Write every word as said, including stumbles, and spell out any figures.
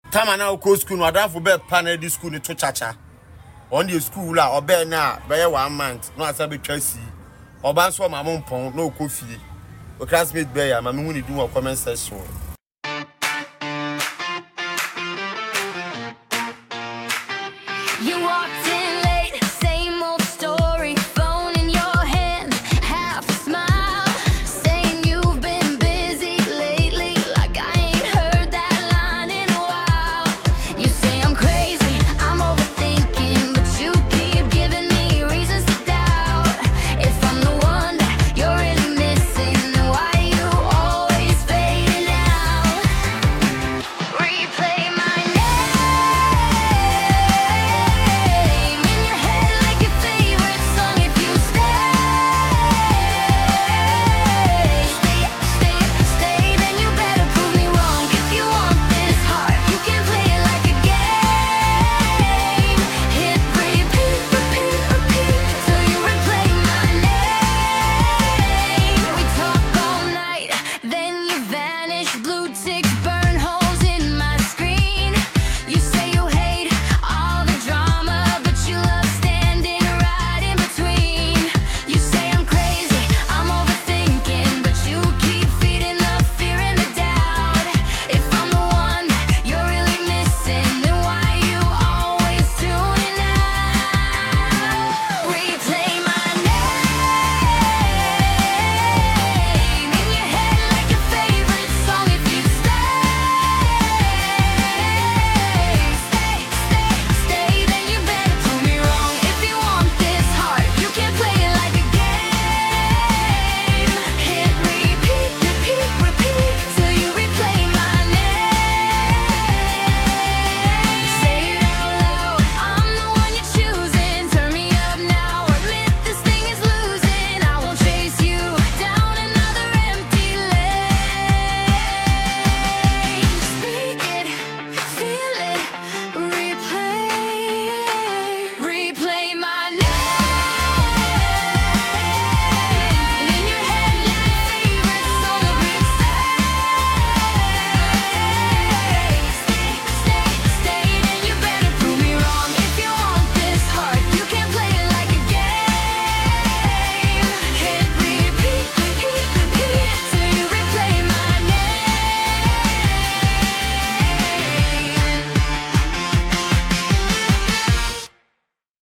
Tama na ko school no adan for be panel di school ni to chacha. On the school la obe na be one month no asa be twasi. Oba so ma mompon no ko fie. O classmate be ya ma me hu ni do comment section. You walked